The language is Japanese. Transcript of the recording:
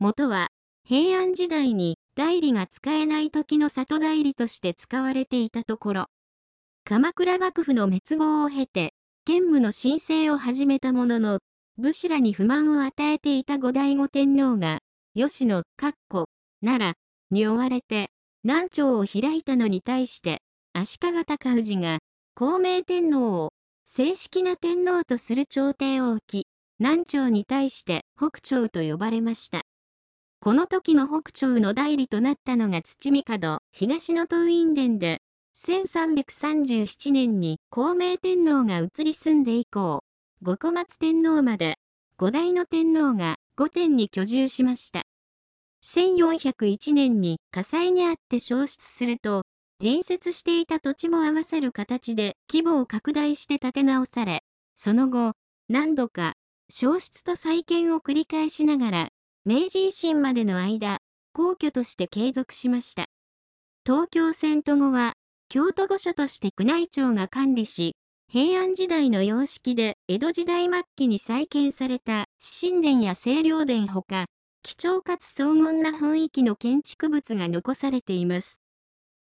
元は、平安時代に内裏が使えない時の里内裏として使われていたところ、鎌倉幕府の滅亡を経て、建武の申請を始めたものの、武士らに不満を与えていた後醍醐天皇が、吉野、奈良に追われて、南朝を開いたのに対して、足利尊氏が、孝明天皇を正式な天皇とする朝廷を置き、南朝に対して北朝と呼ばれました。この時の北朝の代理となったのが土御門東の東院殿で、1337年に孝明天皇が移り住んで以降、後小松天皇まで、5代の天皇が御殿に居住しました。1401年に火災にあって焼失すると、隣接していた土地も合わせる形で規模を拡大して建て直され、その後、何度か焼失と再建を繰り返しながら、明治維新までの間、皇居として継続しました。東京遷都後は、京都御所として宮内庁が管理し、平安時代の様式で江戸時代末期に再建された至神殿や清涼殿ほか、貴重かつ荘厳な雰囲気の建築物が残されています。